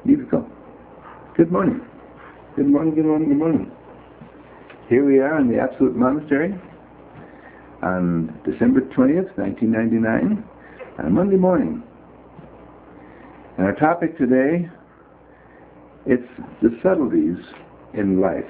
Beautiful. Good morning. Good morning, good morning, good morning. Here we are in the Absolute Monastery on December 20th, 1999, on a Monday morning. And our topic today, it's the subtleties in life.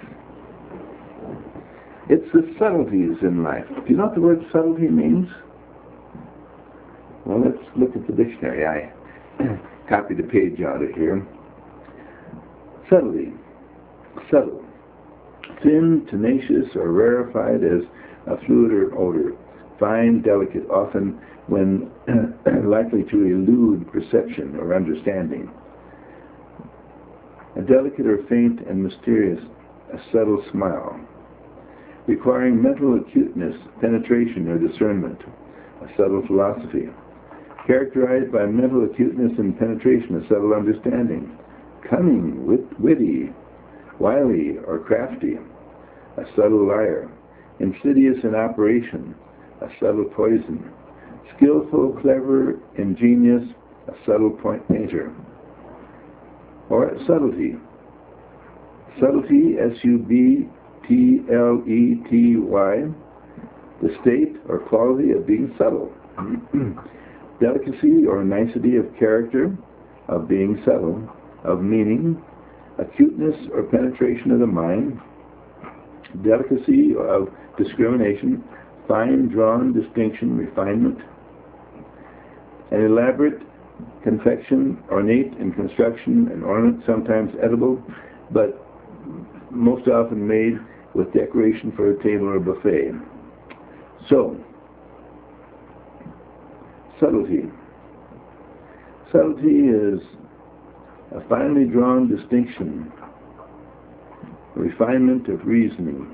It's the subtleties in life. Do you know what the word subtlety means? Well, let's look at the dictionary. I copied a page out of here. Subtlety. Subtle. Thin, tenacious, or rarefied as a fluid or odor. Fine, delicate, often when likely to elude perception or understanding. A delicate or faint and mysterious, a subtle smile. Requiring mental acuteness, penetration, or discernment. A subtle philosophy. Characterized by mental acuteness and penetration, a subtle understanding. Cunning, witty, wily, or crafty. A subtle liar. Insidious in operation. A subtle poison. Skillful, clever, ingenious, a subtle point painter. Or subtlety. Subtlety, S-U-B-T-L-E-T-Y, the state or quality of being subtle. Delicacy or nicety of character, of being subtle, of meaning, acuteness or penetration of the mind, delicacy of discrimination, fine drawn distinction, refinement, an elaborate confection, ornate in construction and ornament, sometimes edible, but most often made with decoration for a table or buffet. So, subtlety. Subtlety is a finely drawn distinction, refinement of reasoning,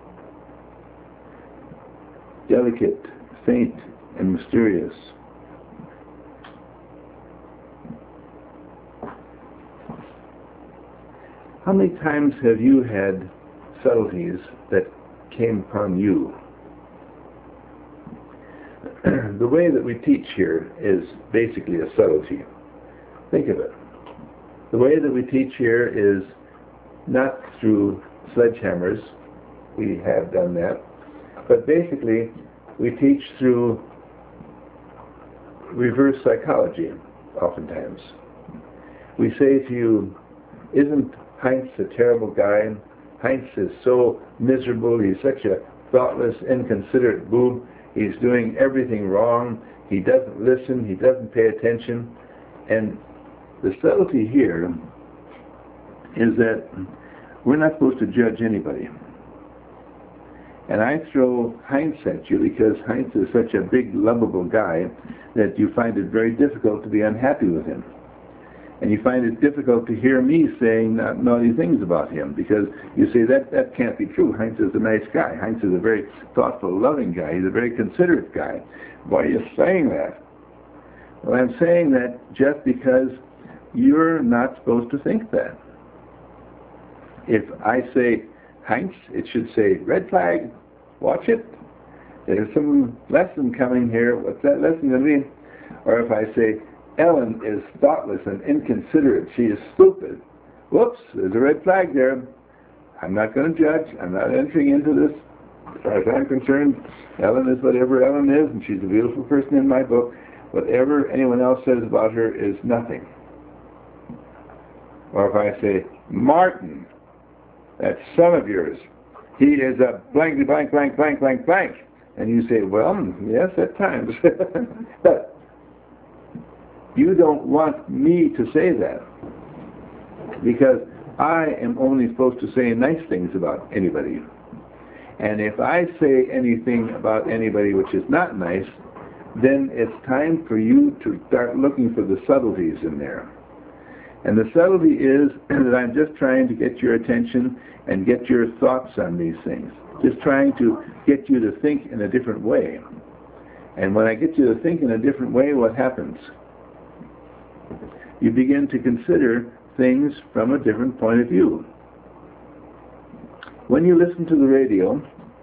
delicate, faint, and mysterious. How many times have you had subtleties that came upon you? The way that we teach here is basically a subtlety. Think of it. The way that we teach here is not through sledgehammers. We have done that. But basically, we teach through reverse psychology, oftentimes. We say to you, isn't Heinz a terrible guy? Heinz is so miserable. He's such a thoughtless, inconsiderate boob. He's doing everything wrong. He doesn't listen. He doesn't pay attention. And the subtlety here is that we're not supposed to judge anybody. And I throw Heinz at you because Heinz is such a big, lovable guy that you find it very difficult to be unhappy with him. And you find it difficult to hear me saying naughty things about him because you say that can't be true. Heinz is a nice guy. Heinz is a very thoughtful, loving guy. He's a very considerate guy. Why are you saying that? Well, I'm saying that just because you're not supposed to think that. If I say Heinz, it should say red flag, watch it. There's some lesson coming here. What's that lesson going to mean? Or if I say Ellen is thoughtless and inconsiderate. She is stupid. Whoops, there's a red flag there. I'm not going to judge. I'm not entering into this. As far as I'm concerned, Ellen is whatever Ellen is, and she's a beautiful person in my book. Whatever anyone else says about her is nothing. Or if I say, Martin, that son of yours, he is a blank, blank, blank, blank, blank, blank. And you say, well, yes, at times. But you don't want me to say that because I am only supposed to say nice things about anybody. And if I say anything about anybody which is not nice, then it's time for you to start looking for the subtleties in there. And the subtlety is that I'm just trying to get your attention and get your thoughts on these things. Just trying to get you to think in a different way. And when I get you to think in a different way, what happens? You begin to consider things from a different point of view. When you listen to the radio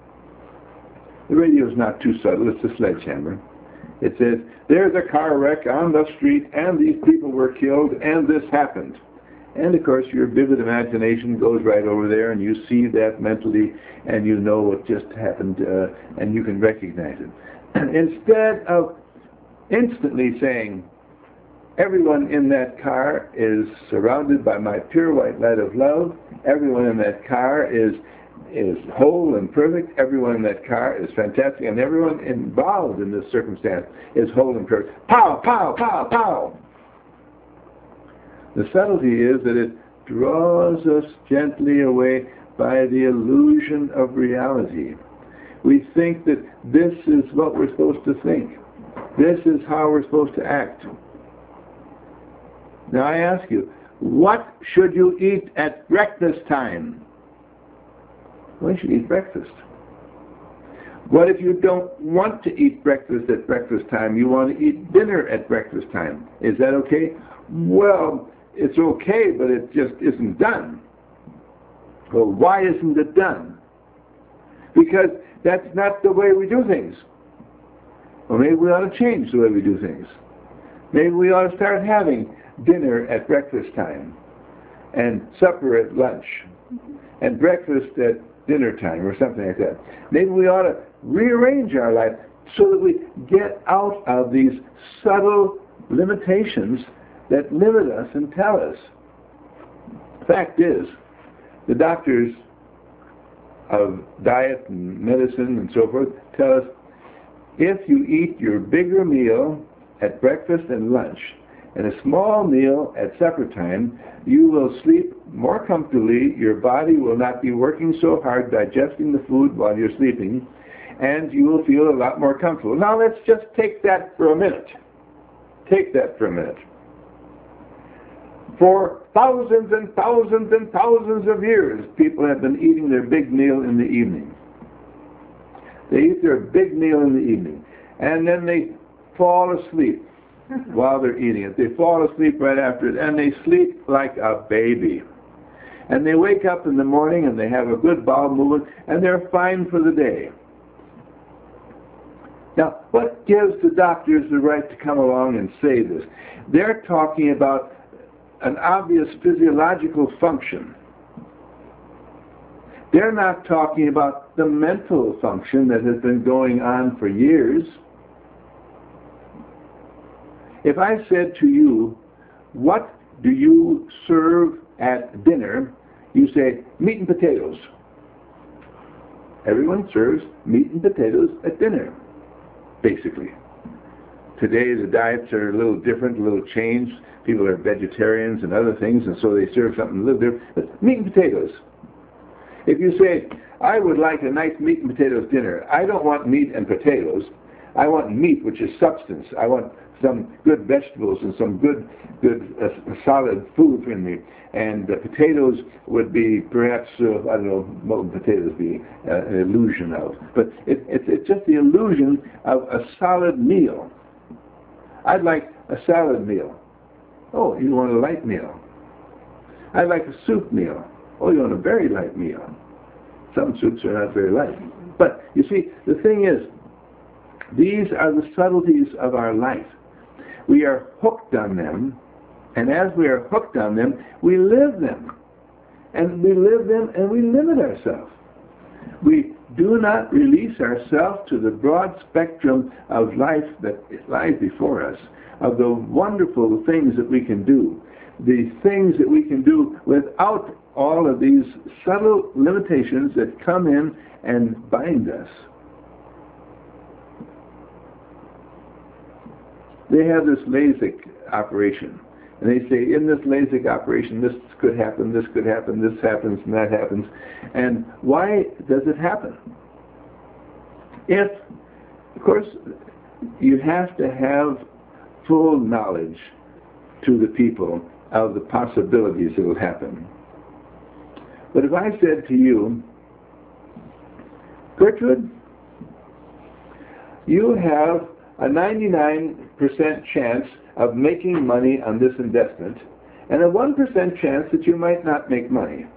is not too subtle, it's a sledgehammer. It says, there's a car wreck on the street, and these people were killed, and this happened. And of course your vivid imagination goes right over there and you see that mentally and you know what just happened and you can recognize it. Instead of instantly saying, everyone in that car is surrounded by my pure white light of love, everyone in that car is whole and perfect, everyone in that car is fantastic, and everyone involved in this circumstance is whole and perfect. Pow, pow, pow, pow! The subtlety is that it draws us gently away by the illusion of reality. We think that this is what we're supposed to think. This is how we're supposed to act. Now I ask you, what should you eat at breakfast time? Well, you should eat breakfast. What if you don't want to eat breakfast at breakfast time? You want to eat dinner at breakfast time. Is that okay? Well, it's okay, but it just isn't done. Well, why isn't it done? Because that's not the way we do things. Well, maybe we ought to change the way we do things. Maybe we ought to start having dinner at breakfast time, and supper at lunch, and breakfast at dinner time, or something like that. Maybe we ought to rearrange our life so that we get out of these subtle limitations that limit us and tell us. Fact is, the doctors of diet and medicine and so forth tell us, if you eat your bigger meal at breakfast and lunch, and a small meal at supper time, you will sleep more comfortably, your body will not be working so hard digesting the food while you're sleeping, and you will feel a lot more comfortable. Now let's just take that for a minute. Take that for a minute. For thousands and thousands and thousands of years, people have been eating their big meal in the evening. They eat their big meal in the evening, and then they fall asleep while they're eating it. They fall asleep right after it, and they sleep like a baby. And they wake up in the morning, and they have a good bowel movement, and they're fine for the day. Now, what gives the doctors the right to come along and say this? They're talking about an obvious physiological function. They're not talking about the mental function that has been going on for years. If I said to you, what do you serve at dinner? You say, meat and potatoes. Everyone serves meat and potatoes at dinner, basically. Today the diets are a little different, a little changed. People are vegetarians and other things, and so they serve something a little different. But meat and potatoes. If you say, I would like a nice meat and potatoes dinner, I don't want meat and potatoes. I want meat, which is substance. I want some good vegetables and some good solid food in me. And potatoes would be perhaps, I don't know, what would potatoes be? An illusion of. But it's just the illusion of a solid meal. I'd like a salad meal. Oh, you want a light meal. I'd like a soup meal. Oh, you want a very light meal. Some soups are not very light. But, you see, the thing is, these are the subtleties of our life. We are hooked on them, and as we are hooked on them, we live them. And we live them and we limit ourselves. We do not release ourselves to the broad spectrum of life that lies before us, of the wonderful things that we can do, the things that we can do without all of these subtle limitations that come in and bind us. They have this LASIK operation, and they say, in this LASIK operation, this could happen, this happens, and that happens. And why does it happen? If, of course, you have to have full knowledge to the people of the possibilities that will happen. But if I said to you, Gertrude, you have a 99% chance of making money on this investment, and a 1% chance that you might not make money.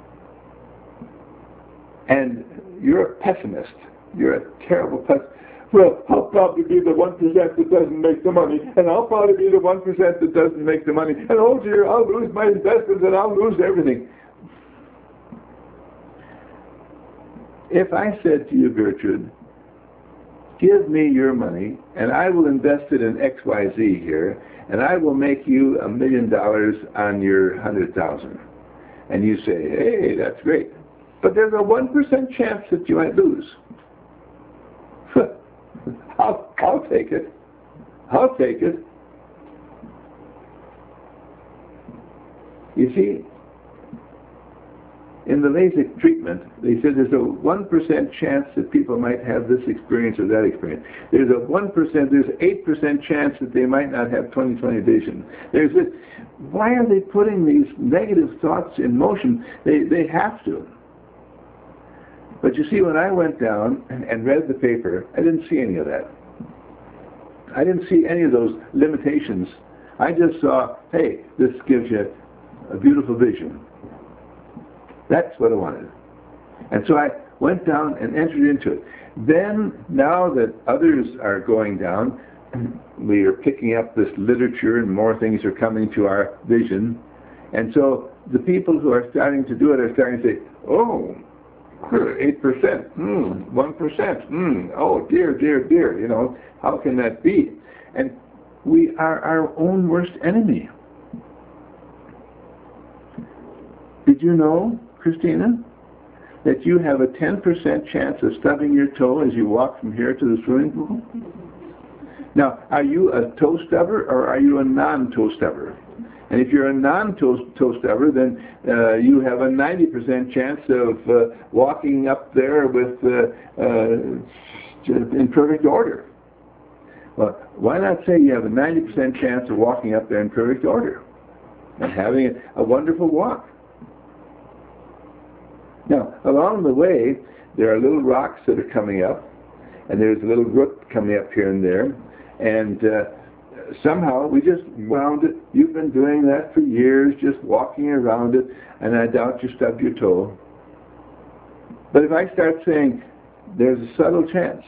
And you're a pessimist. You're a terrible pessimist. well, I'll probably be the 1% that doesn't make the money, and I'll probably be the 1% that doesn't make the money, and oh dear, I'll lose my investments and I'll lose everything. If I said to you, Gertrude, give me your money, and I will invest it in XYZ here, and I will make you $1 million on your 100,000. And you say, hey, that's great. But there's a 1% chance that you might lose. I'll take it. I'll take it. You see, in the LASIK treatment, they said there's a 1% chance that people might have this experience or that experience. There's a 8% chance that they might not have 20/20 vision. There's this. Why are they putting these negative thoughts in motion? They have to. But you see, when I went down and read the paper, I didn't see any of that. I didn't see any of those limitations. I just saw, hey, this gives you a beautiful vision. That's what I wanted. And so I went down and entered into it. Then, now that others are going down, we are picking up this literature and more things are coming to our vision. And so the people who are starting to do it are starting to say, oh, 8%, 1%, oh dear, dear, dear, you know, how can that be? And we are our own worst enemy. Did you know, Christina, that you have a 10% chance of stubbing your toe as you walk from here to the swimming pool? Now, are you a toe stubber or are you a non-toe stubber? And if you're a non-toe stubber, then you have a 90% chance of walking up there with in perfect order. Well, why not say you have a 90% chance of walking up there in perfect order and having a wonderful walk? Now, along the way, there are little rocks that are coming up, and there's a little root coming up here and there, and somehow we just wound it. You've been doing that for years, just walking around it, and I doubt you stubbed your toe. But if I start saying there's a subtle chance,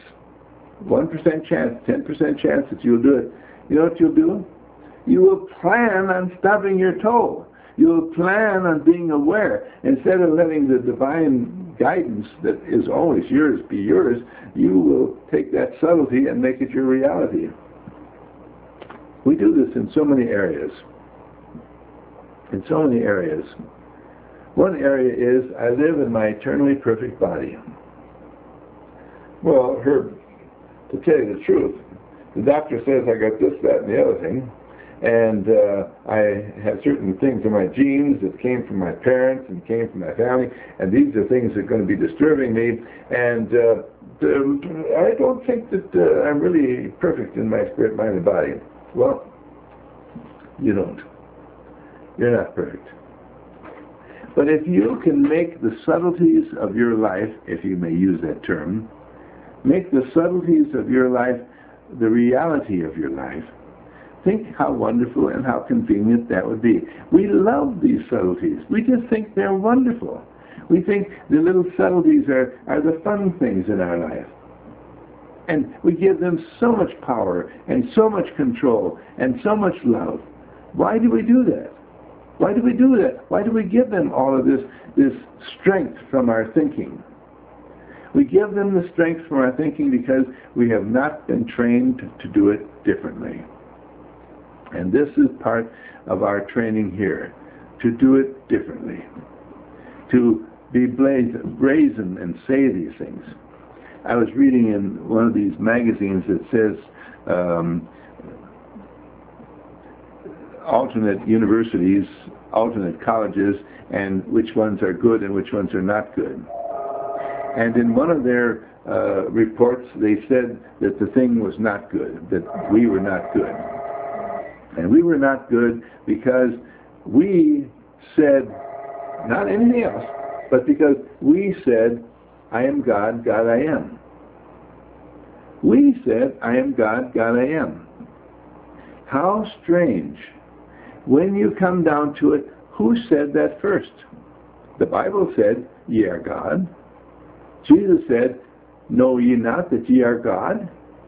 1% chance, 10% chance that you'll do it, you know what you'll do? You will plan on stubbing your toe. You'll plan on being aware. Instead of letting the divine guidance that is always yours be yours, you will take that subtlety and make it your reality. We do this in so many areas. In so many areas. One area is, I live in my eternally perfect body. Well, Herb, to tell you the truth, the doctor says I got this, that, and the other thing, and I have certain things in my genes that came from my parents and came from my family, and these are things that are going to be disturbing me, and I don't think that I'm really perfect in my spirit, mind, and body. Well, you don't. You're not perfect. But if you can make the subtleties of your life, if you may use that term, make the subtleties of your life the reality of your life, think how wonderful and how convenient that would be. We love these subtleties. We just think they're wonderful. We think the little subtleties are the fun things in our life. And we give them so much power and so much control and so much love. Why do we do that? Why do we do that? Why do we give them all of this strength from our thinking? We give them the strength from our thinking because we have not been trained to do it differently. And this is part of our training here, to do it differently, to be brazen and say these things. I was reading in one of these magazines that says alternate universities, alternate colleges, and which ones are good and which ones are not good. And in one of their reports, they said that the thing was not good, that we were not good. And we were not good because we said, not anything else, but because we said, I am God, God I am. We said, I am God, God I am. How strange. When you come down to it, who said that first? The Bible said, ye are God. Jesus said, know ye not that ye are God?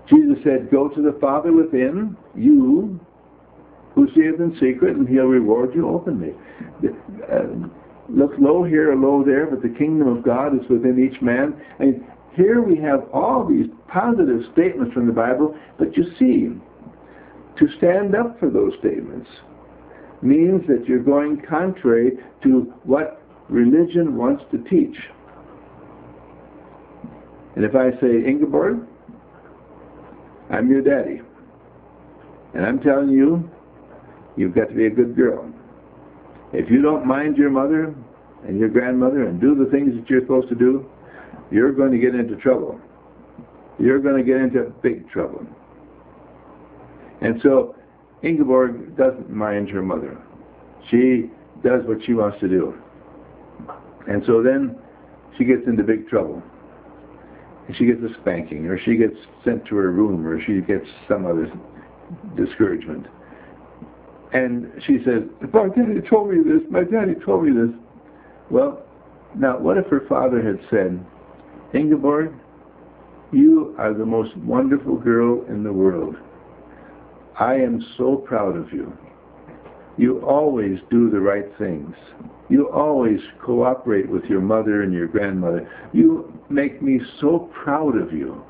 Jesus said, go to the Father within you, who seeth in secret, and he'll reward you openly. Look low here or low there, but the kingdom of God is within each man. And here we have all these positive statements from the Bible, but you see, to stand up for those statements means that you're going contrary to what religion wants to teach. And if I say, Ingeborg, I'm your daddy, and I'm telling you, you've got to be a good girl. If you don't mind your mother and your grandmother and do the things that you're supposed to do, you're going to get into trouble. You're going to get into big trouble. And so Ingeborg doesn't mind her mother. She does what she wants to do. And so then she gets into big trouble. And she gets a spanking, or she gets sent to her room, or she gets some other discouragement. And she says, my daddy told me this, my daddy told me this. Well, now what if her father had said, Ingeborg, you are the most wonderful girl in the world. I am so proud of you. You always do the right things. You always cooperate with your mother and your grandmother. You make me so proud of you.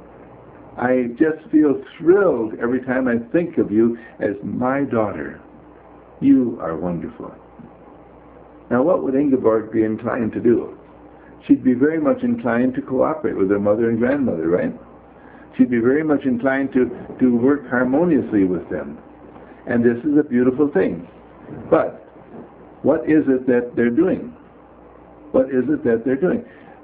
I just feel thrilled every time I think of you as my daughter. You are wonderful. Now, what would Ingeborg be inclined to do? She'd be very much inclined to cooperate with her mother and grandmother, right? She'd be very much inclined to work harmoniously with them. And this is a beautiful thing. But what is it that they're doing? What is it that they're doing?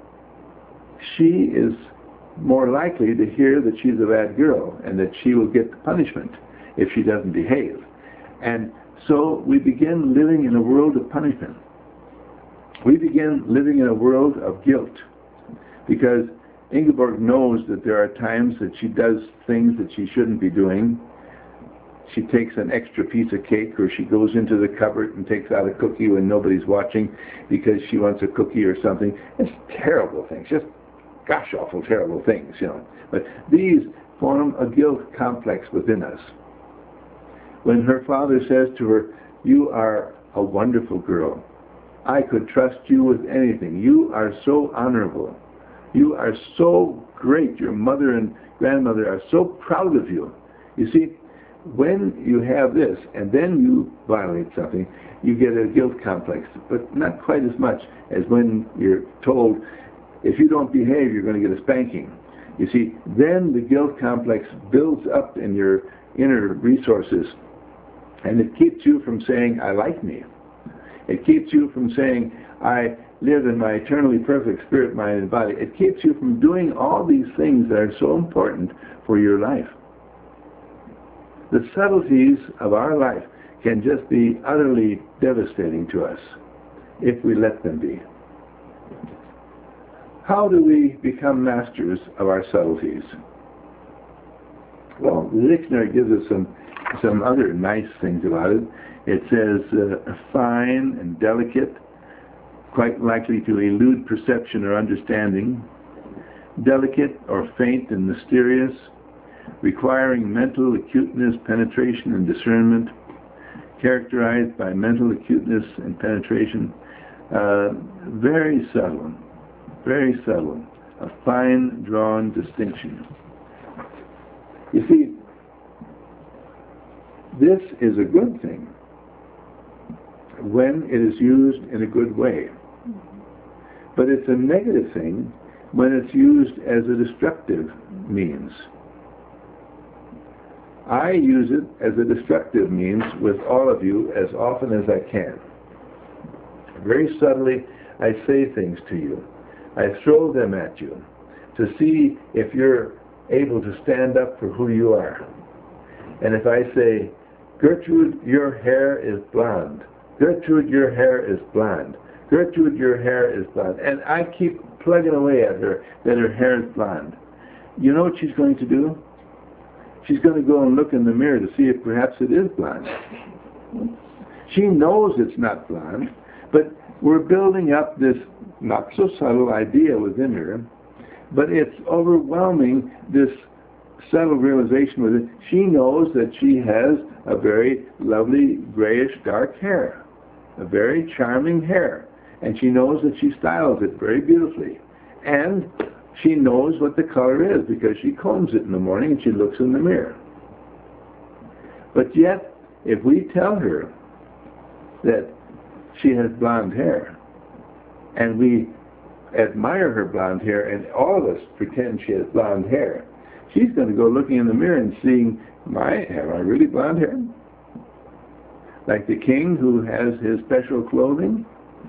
She is more likely to hear that she's a bad girl and that she will get punishment if she doesn't behave. And so we begin living in a world of punishment. We begin living in a world of guilt, because Ingeborg knows that there are times that she does things that she shouldn't be doing. She takes an extra piece of cake, or she goes into the cupboard and takes out a cookie when nobody's watching because she wants a cookie or something. It's terrible things, just gosh awful terrible things, you know. But these form a guilt complex within us. When her father says to her, you are a wonderful girl. I could trust you with anything. You are so honorable. You are so great. Your mother and grandmother are so proud of you. You see, when you have this and then you violate something, you get a guilt complex, but not quite as much as when you're told, if you don't behave, you're going to get a spanking. You see, then the guilt complex builds up in your inner resources, and it keeps you from saying, I like me. It keeps you from saying, I live in my eternally perfect spirit, mind, and body. It keeps you from doing all these things that are so important for your life. The subtleties of our life can just be utterly devastating to us if we let them be. How do we become masters of our subtleties? Well, the dictionary gives us some other nice things about it. It says fine and delicate, quite likely to elude perception or understanding, delicate or faint and mysterious, requiring mental acuteness, penetration, and discernment, characterized by mental acuteness and penetration, very subtle, a fine drawn distinction. You see, this is a good thing when it is used in a good way. But it's a negative thing when it's used as a destructive means. I use it as a destructive means with all of you as often as I can. Very subtly, I say things to you. I throw them at you to see if you're able to stand up for who you are. And if I say, Gertrude, your hair is blonde. Gertrude, your hair is blonde. Gertrude, your hair is blonde. And I keep plugging away at her that her hair is blonde. You know what she's going to do? She's going to go and look in the mirror to see if perhaps it is blonde. She knows it's not blonde, but we're building up this not so subtle idea within her, but it's overwhelming this subtle realization with it. She knows that she has a very lovely grayish dark hair, a very charming hair, and she knows that she styles it very beautifully, and she knows what the color is because she combs it in the morning and she looks in the mirror. But yet, if we tell her that she has blonde hair, and we admire her blonde hair, and all of us pretend she has blonde hair, she's going to go looking in the mirror and seeing, have I really blonde hair? Like the king who has his special clothing.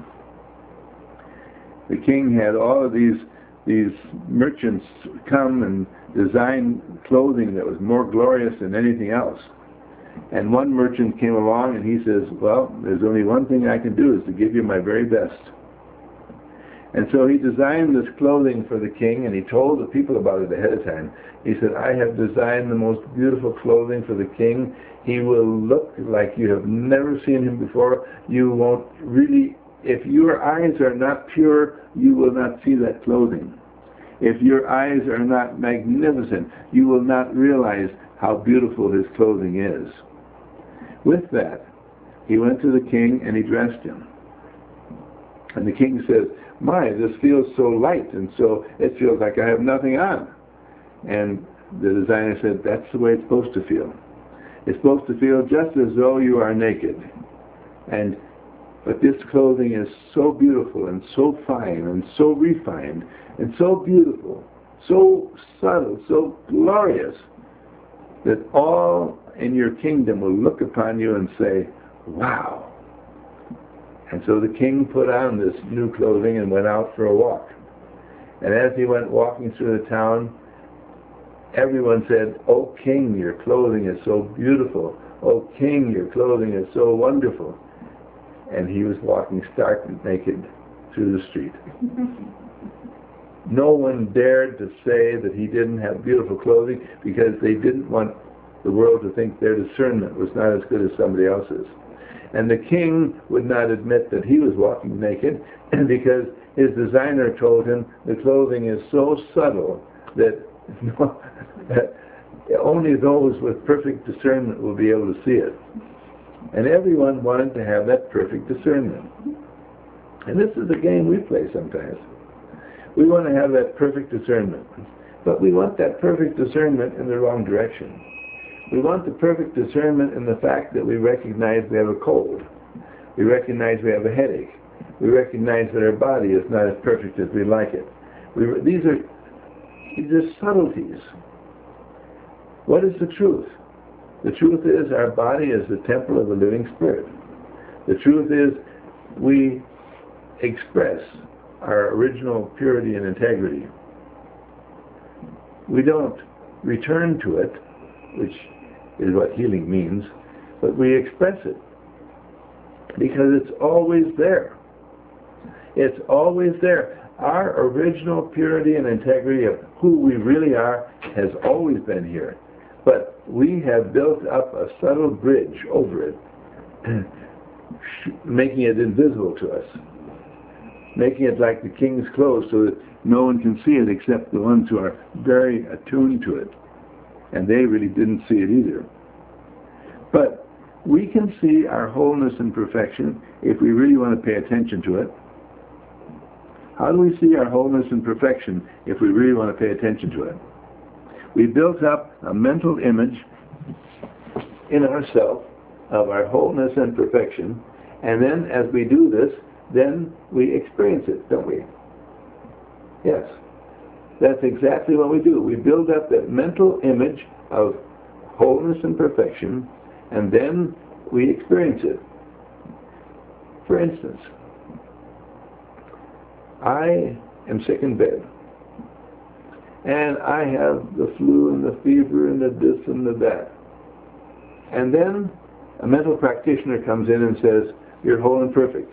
The king had all of these merchants come and design clothing that was more glorious than anything else. And one merchant came along and he says, well, there's only one thing I can do, is to give you my very best. And so he designed this clothing for the king, and he told the people about it ahead of time. He said, I have designed the most beautiful clothing for the king. He will look like you have never seen him before. You won't really, if your eyes are not pure, you will not see that clothing. If your eyes are not magnificent, you will not realize how beautiful his clothing is. With that, he went to the king and he dressed him. And the king says, my, this feels so light, and so it feels like I have nothing on. And the designer said, that's the way it's supposed to feel. It's supposed to feel just as though you are naked. But this clothing is so beautiful and so fine and so refined and so beautiful, so subtle, so glorious, that all in your kingdom will look upon you and say, wow. And so the king put on this new clothing and went out for a walk. And as he went walking through the town, everyone said, "O king, your clothing is so beautiful. O king, your clothing is so wonderful." And he was walking stark naked through the street. No one dared to say that he didn't have beautiful clothing, because they didn't want the world to think their discernment was not as good as somebody else's. And the king would not admit that he was walking naked, because his designer told him the clothing is so subtle that only those with perfect discernment will be able to see it. And everyone wanted to have that perfect discernment. And this is the game we play sometimes. We want to have that perfect discernment, but we want that perfect discernment in the wrong direction. We want the perfect discernment in the fact that we recognize we have a cold. We recognize we have a headache. We recognize that our body is not as perfect as we like it. These are subtleties. What is the truth? The truth is our body is the temple of the living Spirit. The truth is we express our original purity and integrity. We don't return to it, which is what healing means, but we express it because it's always there. It's always there. Our original purity and integrity of who we really are has always been here, but we have built up a subtle bridge over it, making it invisible to us, making it like the king's clothes so that no one can see it except the ones who are very attuned to it. And they really didn't see it either. But we can see our wholeness and perfection if we really want to pay attention to it. How do we see our wholeness and perfection if we really want to pay attention to it? We built up a mental image in ourselves of our wholeness and perfection, and then as we do this, then we experience it, don't we? Yes. That's exactly what we do. We build up that mental image of wholeness and perfection, and then we experience it. For instance, I am sick in bed, and I have the flu and the fever and the this and the that. And then a mental practitioner comes in and says, "You're whole and perfect."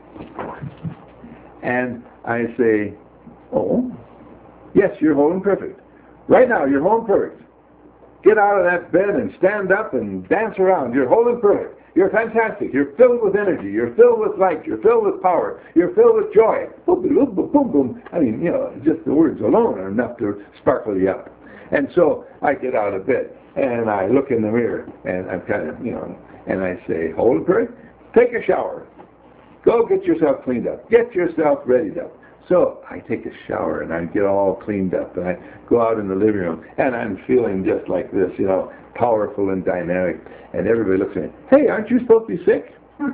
And I say, "Oh, yes, you're whole and perfect. Right now, you're whole and perfect. Get out of that bed and stand up and dance around. You're whole and perfect. You're fantastic. You're filled with energy. You're filled with light. You're filled with power. You're filled with joy." Boom, boom, boom, boom, boom. I mean, just the words alone are enough to sparkle you up. And so I get out of bed and I look in the mirror and I'm kind of, and I say, Holy Perfect, take a shower. Go get yourself cleaned up. Get yourself readied up. So I take a shower and I get all cleaned up and I go out in the living room and I'm feeling just like this, powerful and dynamic. And everybody looks at me, hey, aren't you supposed to be sick?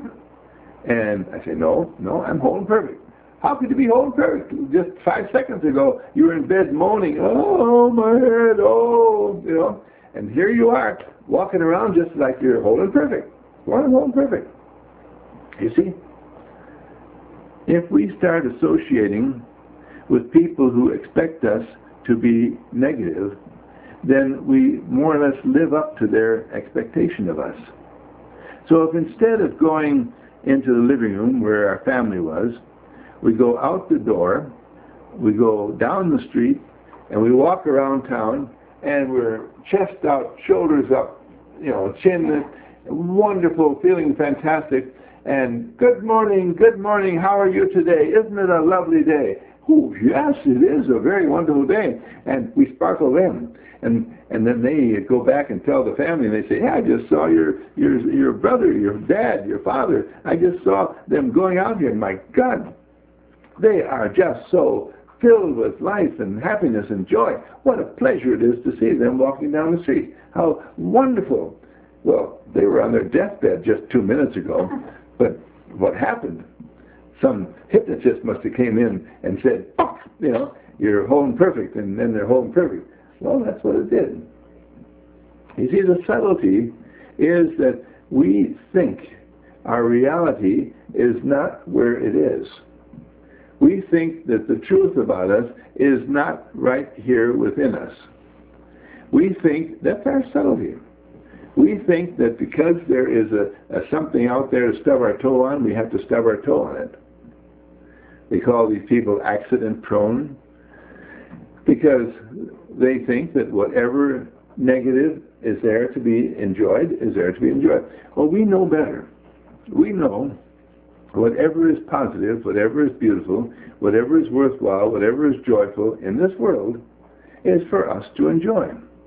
And I say, no, I'm whole and perfect. How could you be whole and perfect? Just 5 seconds ago, you were in bed moaning, oh, my head, oh, And here you are, walking around just like you're whole and perfect. Well, I'm whole and perfect. You see? If we start associating with people who expect us to be negative, then we more or less live up to their expectation of us. So if instead of going into the living room where our family was, we go out the door, we go down the street, and we walk around town, and we're chest out, shoulders up, chin, wonderful, feeling fantastic, and good morning, how are you today? Isn't it a lovely day? Oh, yes, it is a very wonderful day. And we sparkle them. And then they go back and tell the family, and they say, yeah, I just saw your brother, your dad, your father. I just saw them going out here. My God, they are just so filled with life and happiness and joy. What a pleasure it is to see them walking down the street. How wonderful. Well, they were on their deathbed just 2 minutes ago. But what happened? Some hypnotist must have came in and said, oh, you're whole and perfect, and then they're whole and perfect. Well, that's what it did. You see, the subtlety is that we think our reality is not where it is. We think that the truth about us is not right here within us. We think that's our subtlety. We think that because there is a something out there to stub our toe on, we have to stub our toe on it. They call these people accident prone because they think that whatever negative is there to be enjoyed is there to be enjoyed. Well, we know better. We know whatever is positive, whatever is beautiful, whatever is worthwhile, whatever is joyful in this world is for us to enjoy.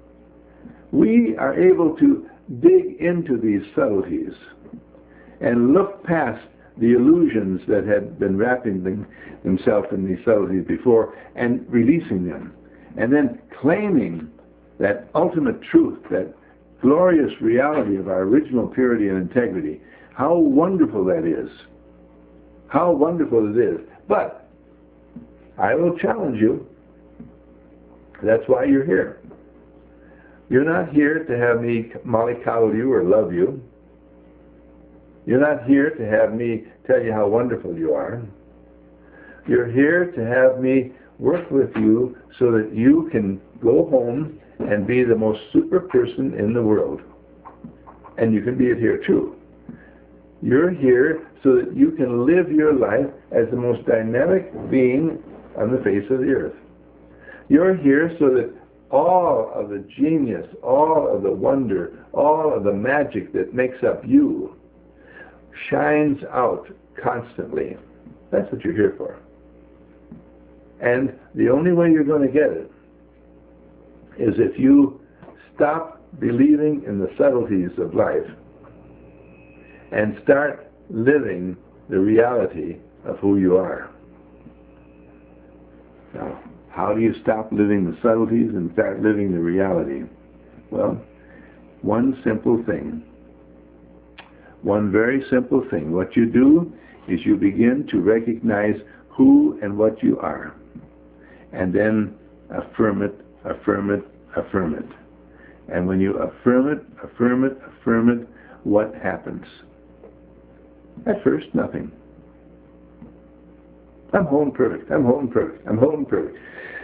We are able to dig into these subtleties and look past the illusions that had been wrapping themselves in these subtleties before and releasing them, and then claiming that ultimate truth, that glorious reality of our original purity and integrity. How wonderful that is. How wonderful it is. But I will challenge you. That's why you're here. You're not here to have me mollycoddle you or love you. You're not here to have me tell you how wonderful you are. You're here to have me work with you so that you can go home and be the most super person in the world. And you can be it here too. You're here so that you can live your life as the most dynamic being on the face of the earth. You're here so that all of the genius, all of the wonder, all of the magic that makes up you shines out constantly. That's what you're here for. And the only way you're going to get it is if you stop believing in the subtleties of life and start living the reality of who you are. Now, how do you stop living the subtleties and start living the reality? Well, one simple thing. One very simple thing. What you do is you begin to recognize who and what you are. And then affirm it, affirm it, affirm it. And when you affirm it, affirm it, affirm it, what happens? At first, nothing. I'm whole and perfect. I'm whole and perfect. I'm whole and perfect.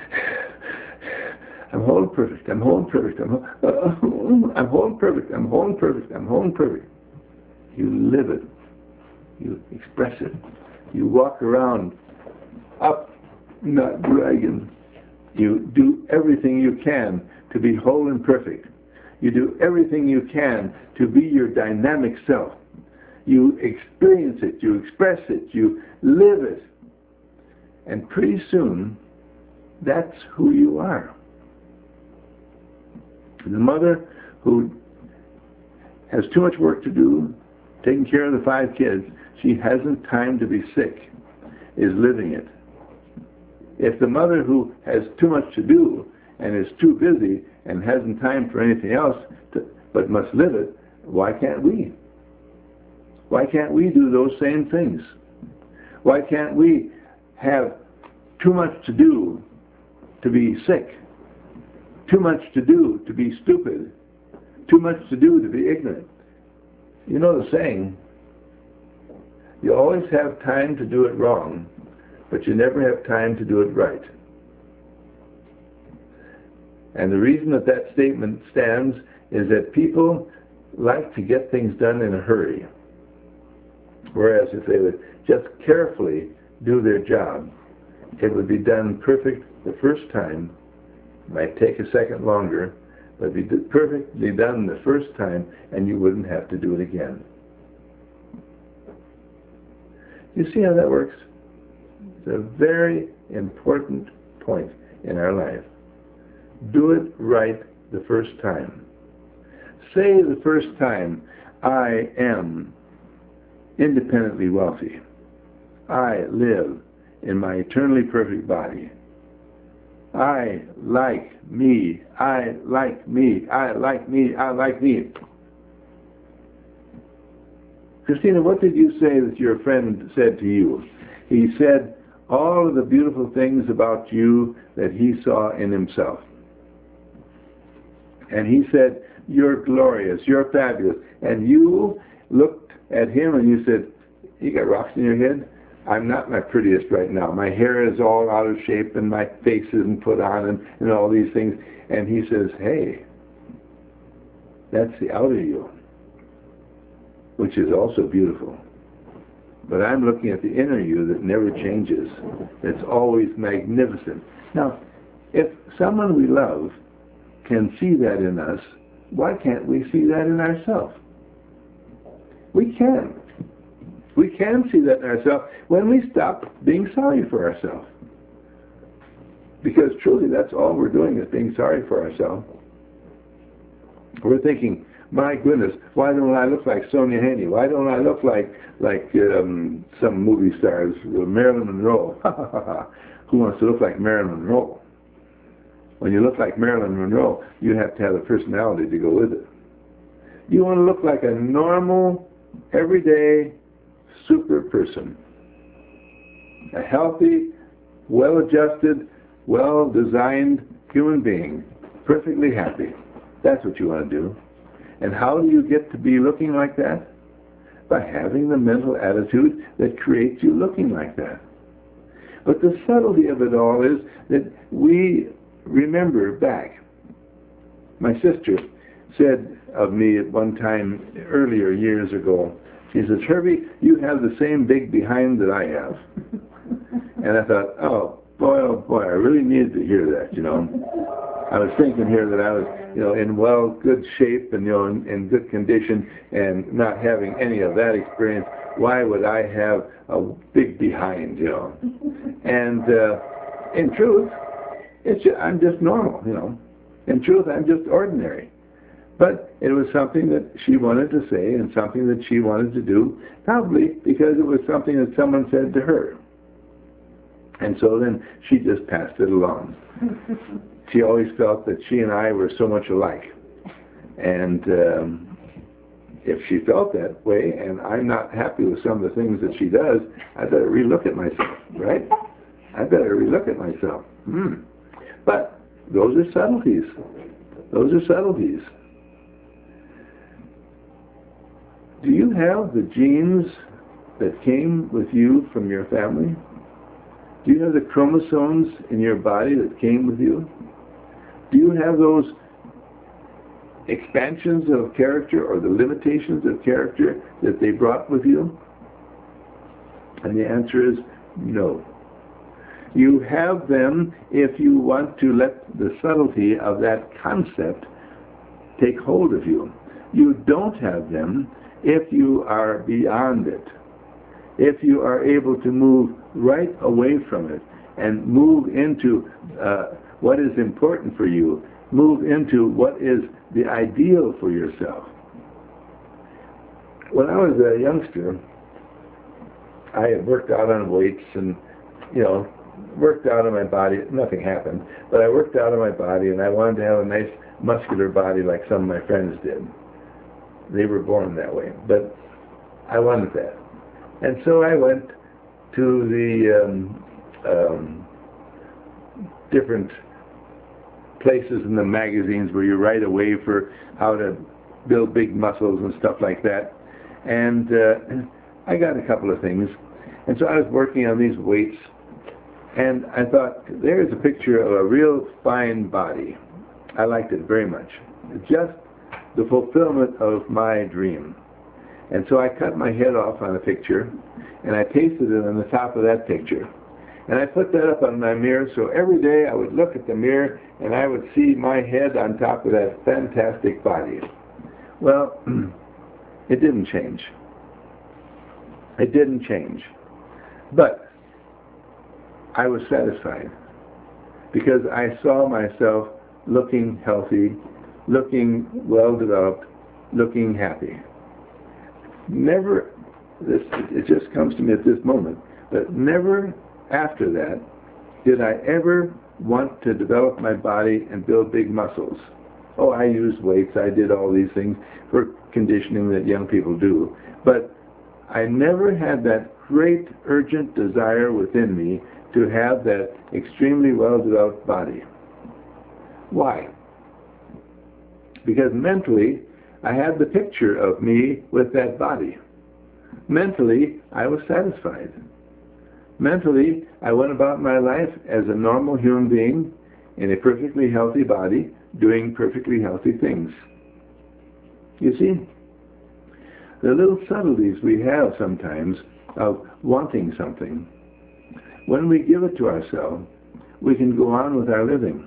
I'm whole and perfect. I'm whole and perfect. I'm whole and perfect. I'm whole and perfect. I'm whole and perfect. You live it. You express it. You walk around up, not dragging. You do everything you can to be whole and perfect. You do everything you can to be your dynamic self. You experience it. You express it. You live it. And pretty soon, that's who you are. The mother who has too much work to do, taking care of the 5 kids, she hasn't time to be sick, is living it. If the mother who has too much to do and is too busy and hasn't time for anything else, but must live it, why can't we? Why can't we do those same things? Why can't we have too much to do to be sick, too much to do to be stupid, too much to do to be ignorant? You know the saying, you always have time to do it wrong, but you never have time to do it right. And the reason that that statement stands is that people like to get things done in a hurry. Whereas if they would just carefully do their job, it would be done perfect the first time. It might take a second longer, but it would be perfectly done the first time, and you wouldn't have to do it again. You see how that works? It's a very important point in our life. Do it right the first time. Say the first time, I am independently wealthy. I live in my eternally perfect body. I like me. I like me. I like me. I like me. Christina, what did you say that your friend said to you? He said all of the beautiful things about you that he saw in himself. And he said, you're glorious, you're fabulous. And you looked at him and you said, you got rocks in your head? I'm not my prettiest right now. My hair is all out of shape and my face isn't put on and all these things. And he says, hey, that's the outer you, which is also beautiful. But I'm looking at the inner you that never changes, that's always magnificent. Now, if someone we love can see that in us, why can't we see that in ourselves? We can. We can see that in ourselves when we stop being sorry for ourselves. Because truly, that's all we're doing is being sorry for ourselves. We're thinking, my goodness, why don't I look like Sonja Henie? Why don't I look like some movie stars, Marilyn Monroe? Who wants to look like Marilyn Monroe? When you look like Marilyn Monroe, you have to have a personality to go with it. You want to look like a normal, everyday, super person. A healthy, well-adjusted, well-designed human being. Perfectly happy. That's what you want to do. And how do you get to be looking like that? By having the mental attitude that creates you looking like that. But the subtlety of it all is that we remember back. My sister said of me at one time earlier years ago, she says, Herbie, you have the same big behind that I have. And I thought, oh boy, I really needed to hear that, you know. I was thinking here that I was, in good shape and, in good condition and not having any of that experience. Why would I have a big behind, And in truth, I'm just normal, In truth, I'm just ordinary. But it was something that she wanted to say and something that she wanted to do, probably because it was something that someone said to her. And so then she just passed it along. She always felt that she and I were so much alike. And if she felt that way and I'm not happy with some of the things that she does, I better relook at myself, right? I better relook at myself. But those are subtleties. Those are subtleties. Do you have the genes that came with you from your family? Do you have the chromosomes in your body that came with you? Do you have those expansions of character or the limitations of character that they brought with you? And the answer is no. You have them if you want to let the subtlety of that concept take hold of you. You don't have them if you are beyond it. If you are able to move right away from it and move into what is important for you move into what is the ideal for yourself. When I was a youngster, I had worked out on weights and, worked out on my body. Nothing happened, but I worked out on my body, and I wanted to have a nice muscular body like some of my friends did. They were born that way, but I wanted that. And so I went to the different places in the magazines where you write away for how to build big muscles and stuff like that. And I got a couple of things. And so I was working on these weights, and I thought, there's a picture of a real fine body. I liked it very much. Just the fulfillment of my dream. And so I cut my head off on a picture, and I pasted it on the top of that picture. And I put that up on my mirror, so every day I would look at the mirror, and I would see my head on top of that fantastic body. Well, it didn't change. It didn't change. But I was satisfied, because I saw myself looking healthy, looking well-developed, looking happy. Never, it just comes to me at this moment, but never after that did I ever want to develop my body and build big muscles. Oh, I used weights, I did all these things for conditioning that young people do, but I never had that great urgent desire within me to have that extremely well-developed body. Why? Because mentally, I had the picture of me with that body. Mentally, I was satisfied. Mentally, I went about my life as a normal human being in a perfectly healthy body, doing perfectly healthy things. You see, the little subtleties we have sometimes of wanting something, when we give it to ourselves, we can go on with our living.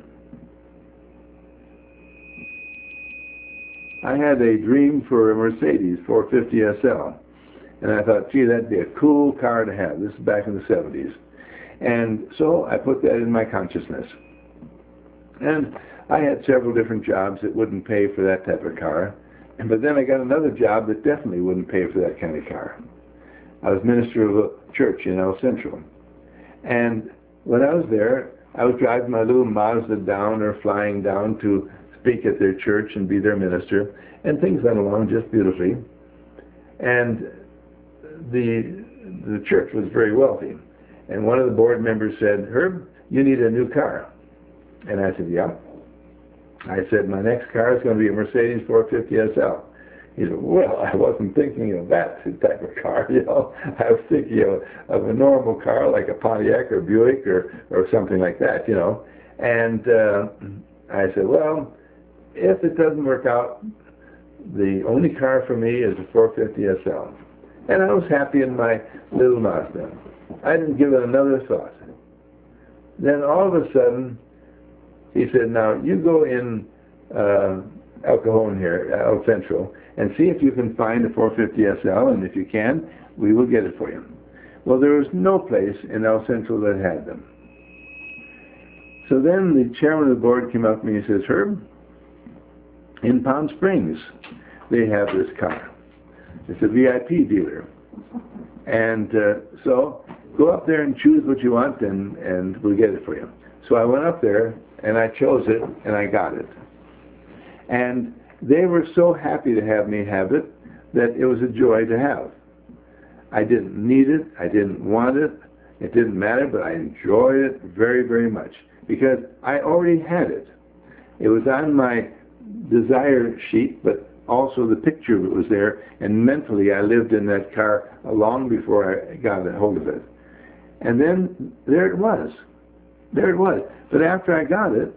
I had a dream for a Mercedes 450 SL, and I thought, gee, that'd be a cool car to have. This is back in the 70s. And so I put that in my consciousness. And I had several different jobs that wouldn't pay for that type of car. But then I got another job that definitely wouldn't pay for that kind of car. I was minister of a church in El Centro. And when I was there, I was driving my little Mazda down or flying down to speak at their church and be their minister, and things went along just beautifully. And the church was very wealthy. And one of the board members said, Herb, you need a new car. And I said, yeah. I said, my next car is going to be a Mercedes 450 SL. He said, well, I wasn't thinking of that type of car, I was thinking of a normal car like a Pontiac or Buick or something like that, And I said, well, if it doesn't work out, the only car for me is a 450 SL. And I was happy in my little Mazda. I didn't give it another thought. Then all of a sudden, he said, now you go in El Cajon here, El Centro, and see if you can find a 450 SL, and if you can, we will get it for you. Well, there was no place in El Centro that had them. So then the chairman of the board came up to me and says, Herb, in Palm Springs, they have this car. It's a VIP dealer. And so go up there and choose what you want, and we'll get it for you. So I went up there, and I chose it, and I got it. And they were so happy to have me have it that it was a joy to have. I didn't need it. I didn't want it. It didn't matter, but I enjoyed it very, very much because I already had it. It was on my desire sheet, but also the picture of it was there, and mentally I lived in that car long before I got a hold of it. And then there it was. There it was. But after I got it,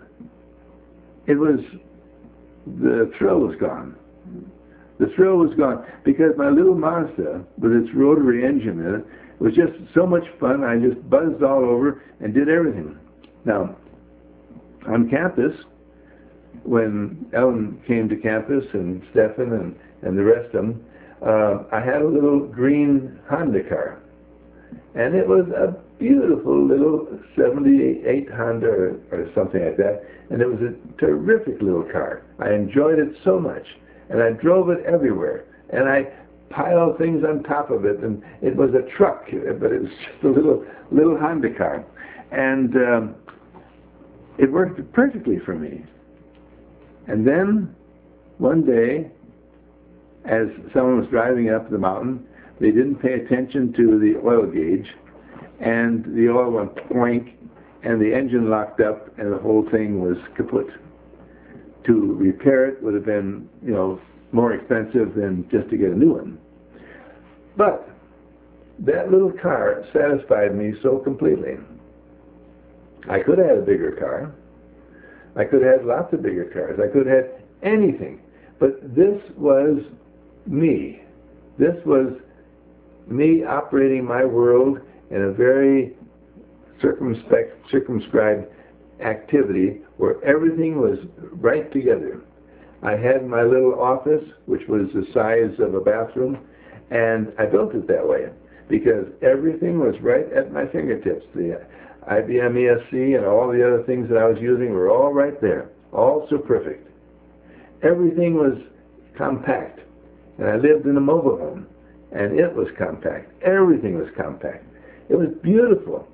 the thrill was gone. The thrill was gone because my little Mazda with its rotary engine in it was just so much fun. I just buzzed all over and did everything. Now, on campus, when Ellen came to campus and Stephen and the rest of them, I had a little green Honda car. And it was a beautiful little 78 Honda or something like that. And it was a terrific little car. I enjoyed it so much. And I drove it everywhere. And I piled things on top of it. And it was a truck, but it was just a little Honda car. And it worked perfectly for me. And then one day, as someone was driving up the mountain, they didn't pay attention to the oil gauge, and the oil went poink, and the engine locked up, and the whole thing was kaput. To repair it would have been, more expensive than just to get a new one. But that little car satisfied me so completely. I could have had a bigger car. I could have had lots of bigger cars. I could have had anything. But this was me. This was me operating my world in a very circumscribed activity where everything was right together. I had my little office, which was the size of a bathroom, and I built it that way because everything was right at my fingertips. The IBM ESC and all the other things that I was using were all right there, all so perfect. Everything was compact, and I lived in a mobile home, and it was compact. Everything was compact. It was beautiful.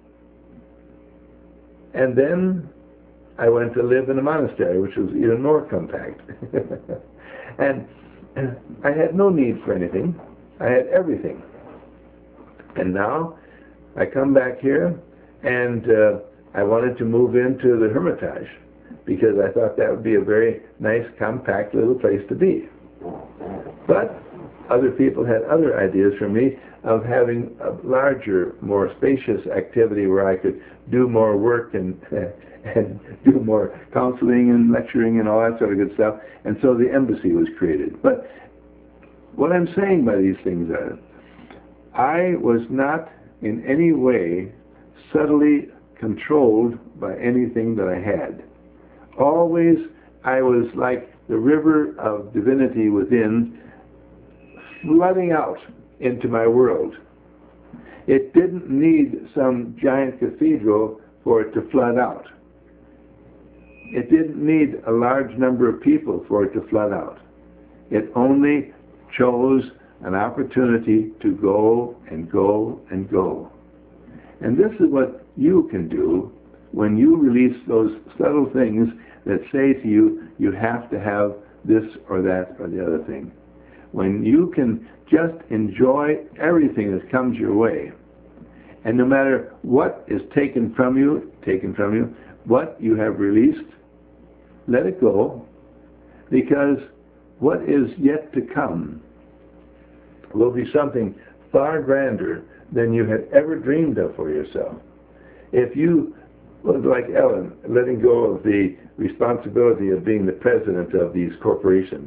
And then I went to live in a monastery, which was even more compact. and I had no need for anything. I had everything. And now I come back here, and I wanted to move into the Hermitage because I thought that would be a very nice, compact little place to be. But other people had other ideas for me of having a larger, more spacious activity where I could do more work and do more counseling and lecturing and all that sort of good stuff. And so the embassy was created. But what I'm saying by these things are, I was not in any way subtly controlled by anything that I had. Always I was like the river of divinity within, flooding out into my world. It didn't need some giant cathedral for it to flood out. It didn't need a large number of people for it to flood out. It only chose an opportunity to go and go and go. And this is what you can do when you release those subtle things that say to you, you have to have this or that or the other thing. When you can just enjoy everything that comes your way, and no matter what is taken from you, what you have released, let it go, because what is yet to come will be something far grander than you had ever dreamed of for yourself. If you was like Ellen, letting go of the responsibility of being the president of these corporations.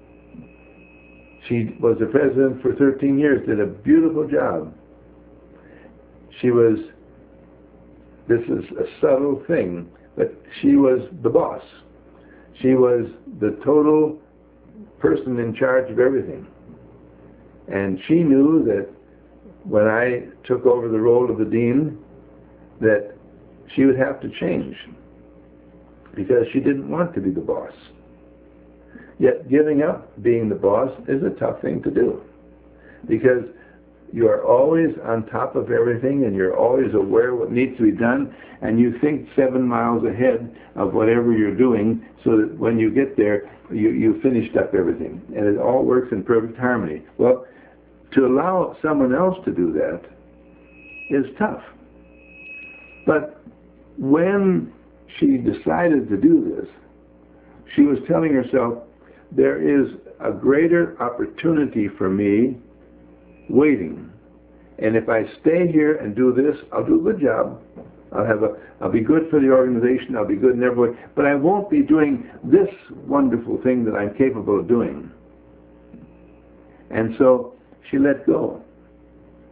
She was the president for 13 years, did a beautiful job. She was, this is a subtle thing, but she was the boss. She was the total person in charge of everything. And she knew that when I took over the role of the dean, that she would have to change because she didn't want to be the boss. Yet giving up being the boss is a tough thing to do because you are always on top of everything and you're always aware of what needs to be done, and you think 7 miles ahead of whatever you're doing so that when you get there, you finished up everything and it all works in perfect harmony. Well, to allow someone else to do that is tough. But when she decided to do this, she was telling herself, there is a greater opportunity for me waiting. And if I stay here and do this, I'll do a good job. I'll be good for the organization, I'll be good in every way, but I won't be doing this wonderful thing that I'm capable of doing. And so she let go.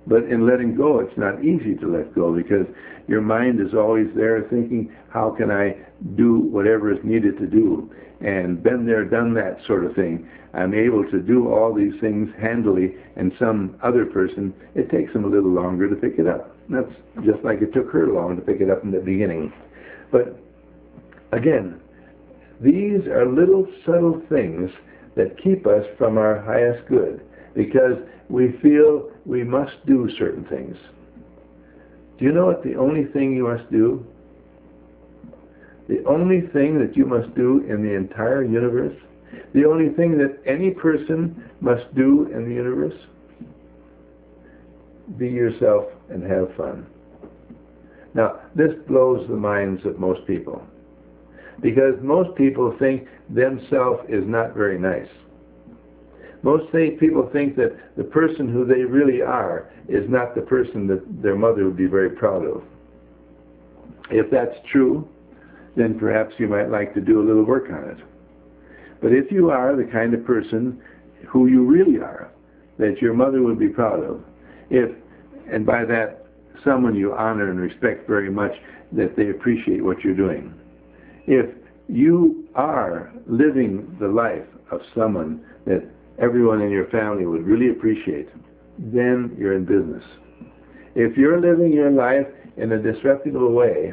But in letting go, it's not easy to let go because your mind is always there thinking, how can I do whatever is needed to do? And been there, done that sort of thing. I'm able to do all these things handily, and some other person, it takes them a little longer to pick it up. That's just like it took her long to pick it up in the beginning. But again, these are little subtle things that keep us from our highest good because we feel we must do certain things. Do you know what the only thing you must do? The only thing that you must do in the entire universe, the only thing that any person must do in the universe, be yourself and have fun. Now, this blows the minds of most people because most people think themselves is not very nice. Most people think that the person who they really are is not the person that their mother would be very proud of. If that's true, then perhaps you might like to do a little work on it. But if you are the kind of person who you really are, that your mother would be proud of, and by that, someone you honor and respect very much, that they appreciate what you're doing. If you are living the life of someone that everyone in your family would really appreciate, then you're in business. If you're living your life in a disreputable way,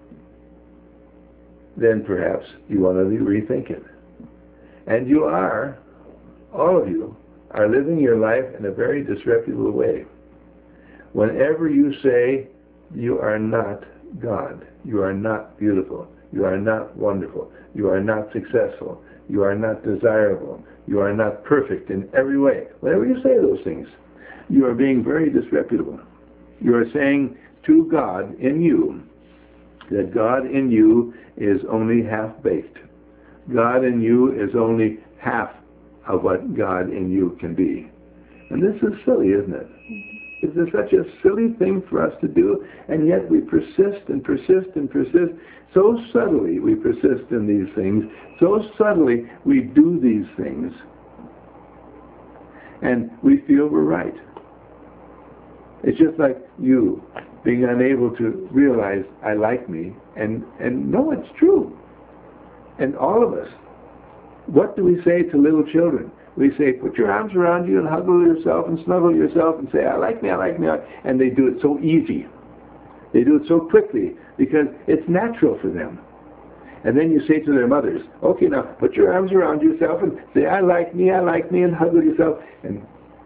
then perhaps you want to rethink it. And you are, all of you, are living your life in a very disreputable way. Whenever you say you are not God, you are not beautiful, you are not wonderful, you are not successful, you are not desirable, you are not perfect in every way, whenever you say those things, you are being very disreputable. You are saying to God in you that God in you is only half-baked. God in you is only half of what God in you can be. And this is silly, isn't it? Is this such a silly thing for us to do? And yet we persist and persist and persist. So subtly we persist in these things. So subtly we do these things. And we feel we're right. It's just like you being unable to realize I like me and know it's true. And all of us. What do we say to little children? We say, put your arms around you and hug yourself and snuggle yourself and say, I like me, I like me. And they do it so easy. They do it so quickly because it's natural for them. And then you say to their mothers, okay, now put your arms around yourself and say, I like me, and hug yourself. And,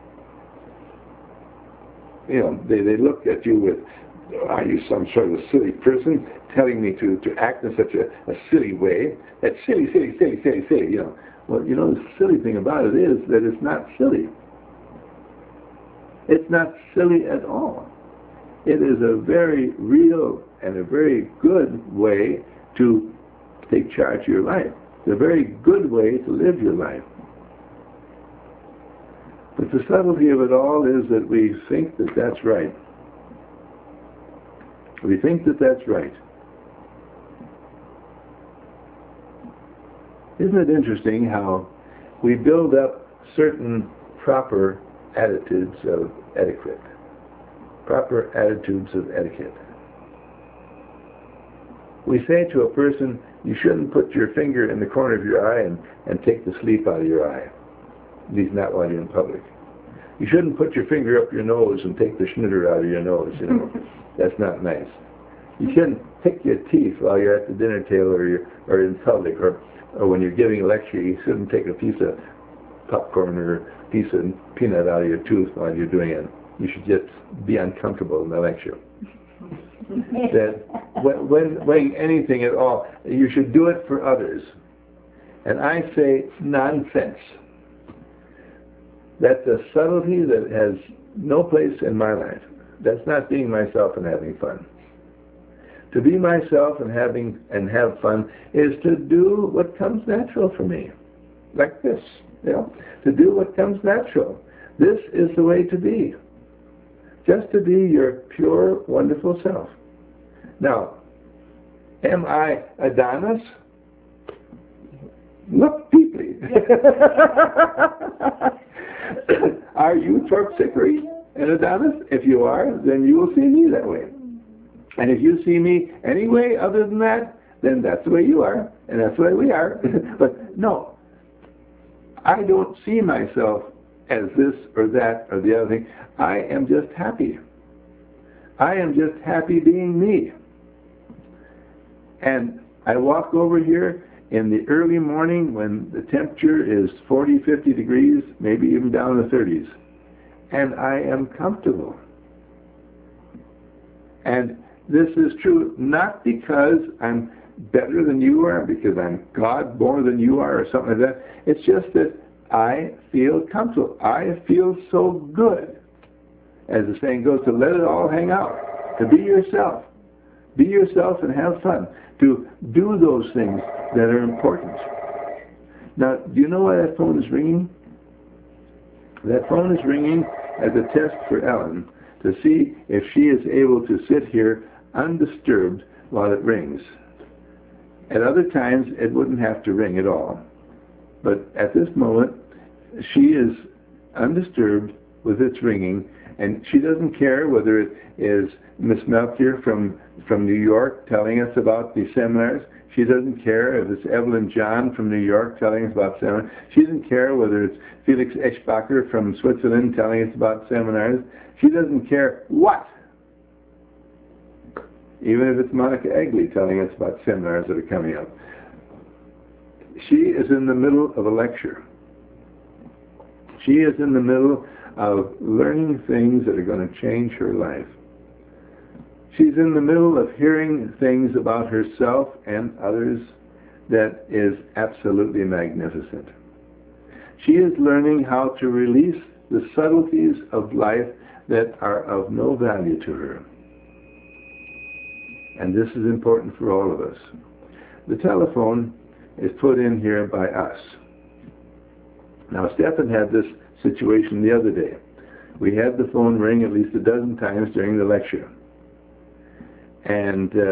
you know, they look at you with, are you some sort of silly person telling me to act in such a silly way? That's silly, you know. Well, you know, the silly thing about it is that it's not silly. It's not silly at all. It is a very real and a very good way to take charge of your life. It's a very good way to live your life. But the subtlety of it all is that we think that that's right. We think that that's right. Isn't it interesting how we build up certain proper attitudes of etiquette, proper attitudes of etiquette? We say to a person, you shouldn't put your finger in the corner of your eye and take the sleep out of your eye, at least not while you're in public. You shouldn't put your finger up your nose and take the schnitter out of your nose, you know. That's not nice. You shouldn't pick your teeth while you're at the dinner table or in public, or when you're giving a lecture, you shouldn't take a piece of popcorn or a piece of peanut out of your tooth while you're doing it. You should just be uncomfortable in the lecture. That when anything at all, you should do it for others. And I say nonsense. That's a subtlety that has no place in my life. That's not being myself and having fun. To be myself and have fun is to do what comes natural for me. Like this, you know, to do what comes natural. This is the way to be. Just to be your pure, wonderful self. Now, am I Adonis? Look deeply. Are you Terpsichore? And Adonis, if you are, then you will see me that way. And if you see me any way other than that, then that's the way you are, and that's the way we are. But no, I don't see myself as this or that or the other thing. I am just happy. I am just happy being me. And I walk over here in the early morning when the temperature is 40, 50 degrees, maybe even down in the 30s. And I am comfortable. And this is true not because I'm better than you are, because I'm God more than you are, or something like that. It's just that I feel comfortable. I feel so good. As the saying goes, to let it all hang out. To be yourself. Be yourself and have fun. To do those things that are important. Now, do you know why that phone is ringing? That phone is ringing as a test for Ellen to see if she is able to sit here undisturbed while it rings. At other times, it wouldn't have to ring at all. But at this moment, she is undisturbed with its ringing, and she doesn't care whether it is Miss Melchior from New York telling us about the seminars. She doesn't care if it's Evelyn John from New York telling us about seminars. She doesn't care whether it's Felix Eschbacher from Switzerland telling us about seminars. She doesn't care what. Even if it's Monica Egley telling us about seminars that are coming up. She is in the middle of a lecture. She is in the middle of learning things that are going to change her life. She's in the middle of hearing things about herself and others that is absolutely magnificent. She is learning how to release the subtleties of life that are of no value to her. And this is important for all of us. The telephone is put in here by us. Now, Stephan had this situation the other day. We had the phone ring at least a dozen times during the lecture. And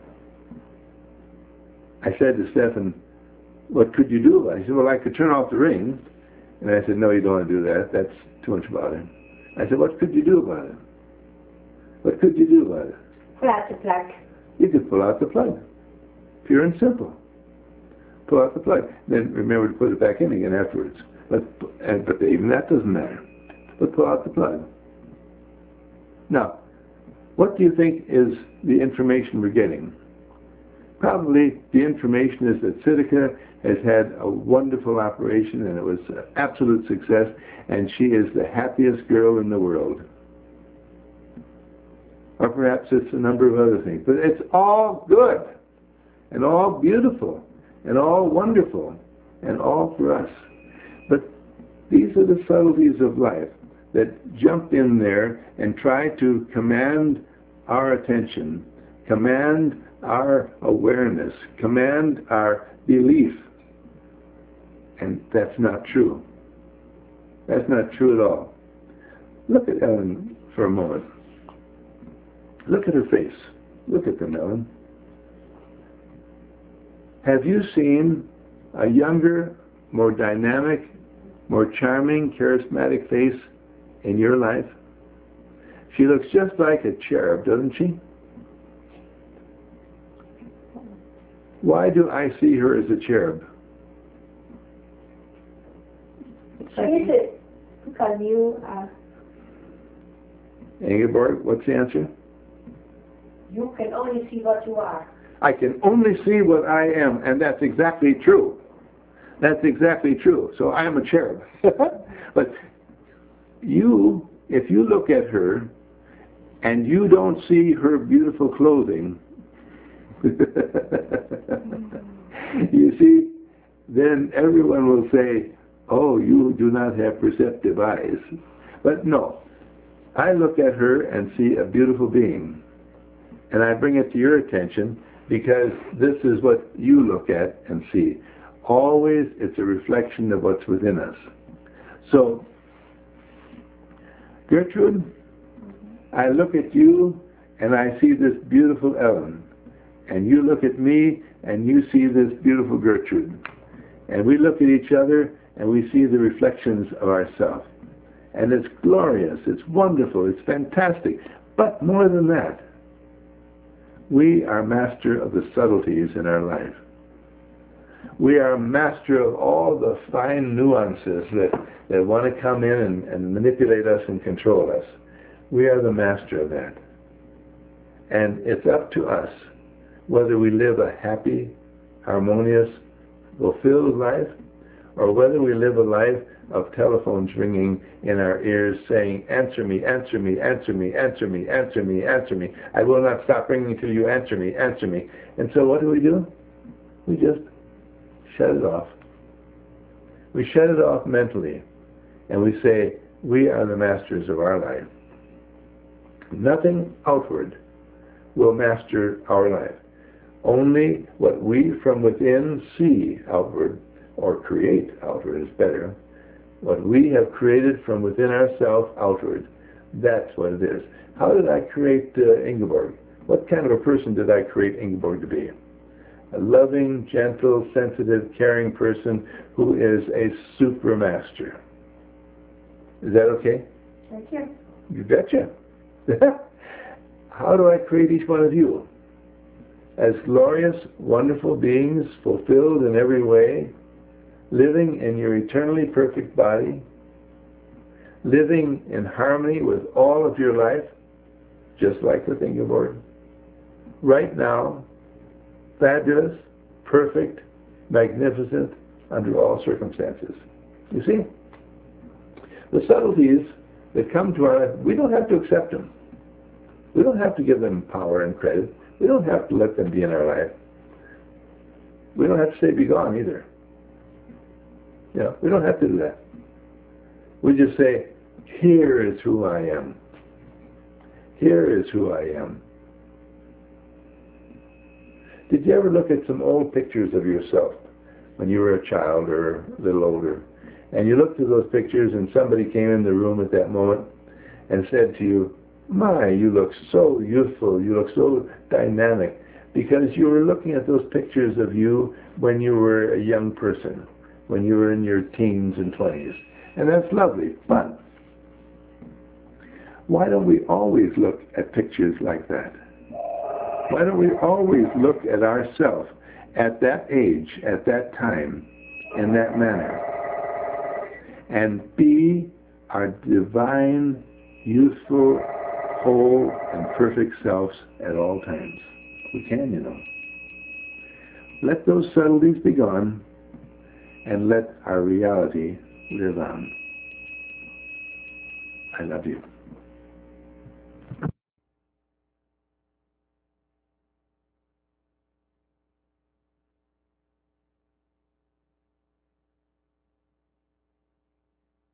I said to Stephan, what could you do about it? He said, well, I could turn off the ring. And I said, no, you don't want to do that. That's too much bother. I said, what could you do about it? What could you do about it? Pull out the plug. You could pull out the plug. Pure and simple. Pull out the plug. Then remember to put it back in again afterwards. But even that doesn't matter. But pull out the plug. Now, what do you think is the information we're getting? Probably the information is that Siddhika has had a wonderful operation and it was an absolute success, and she is the happiest girl in the world. Or perhaps it's a number of other things. But it's all good, and all beautiful, and all wonderful, and all for us. But these are the subtleties of life that jump in there and try to command our attention, command our awareness, command our belief. And that's not true. That's not true at all. Look at Ellen for a moment. Look at her face. Look at them, Ellen. Have you seen a younger, more dynamic, more charming, charismatic face in your life? She looks just like a cherub, doesn't she? Why do I see her as a cherub? Is it because you are... Ingeborg, what's the answer? You can only see what you are. I can only see what I am, and that's exactly true. That's exactly true. So I am a cherub. But you, if you look at her, and you don't see her beautiful clothing, you see, then everyone will say, oh, you do not have perceptive eyes. But no, I look at her and see a beautiful being. And I bring it to your attention because this is what you look at and see. Always it's a reflection of what's within us. So, Gertrude, I look at you and I see this beautiful Ellen. And you look at me and you see this beautiful Gertrude. And we look at each other and we see the reflections of ourselves. And it's glorious, it's wonderful, it's fantastic. But more than that, we are master of the subtleties in our life. We are master of all the fine nuances that want to come in and manipulate us and control us. We are the master of that. And it's up to us whether we live a happy, harmonious, fulfilled life, or whether we live a life of telephones ringing in our ears saying, answer me, answer me, answer me, answer me, answer me, answer me. I will not stop ringing till you answer me, answer me. And so what do? We just shut it off. We shut it off mentally, and we say, we are the masters of our life. Nothing outward will master our life. Only what we from within see outward, or create outward is better. What we have created from within ourselves outward, that's what it is. How did I create Ingeborg? What kind of a person did I create Ingeborg to be? A loving, gentle, sensitive, caring person who is a super master. Is that okay? Thank you. You betcha. How do I create each one of you? As glorious, wonderful beings, fulfilled in every way, living in your eternally perfect body, living in harmony with all of your life, just like with Ingeborg. Right now, fabulous, perfect, magnificent, under all circumstances. You see? The subtleties that come to our life, we don't have to accept them. We don't have to give them power and credit. We don't have to let them be in our life. We don't have to say be gone either. You know, we don't have to do that. We just say, here is who I am. Here is who I am. Did you ever look at some old pictures of yourself when you were a child or a little older? And you looked at those pictures and somebody came in the room at that moment and said to you, my, you look so youthful, you look so dynamic, because you were looking at those pictures of you when you were a young person, when you were in your teens and 20s. And that's lovely, but why don't we always look at pictures like that? Why don't we always look at ourselves at that age, at that time, in that manner, and be our divine, youthful, whole, and perfect selves at all times? We can, you know. Let those subtleties be gone, and let our reality live on. I love you.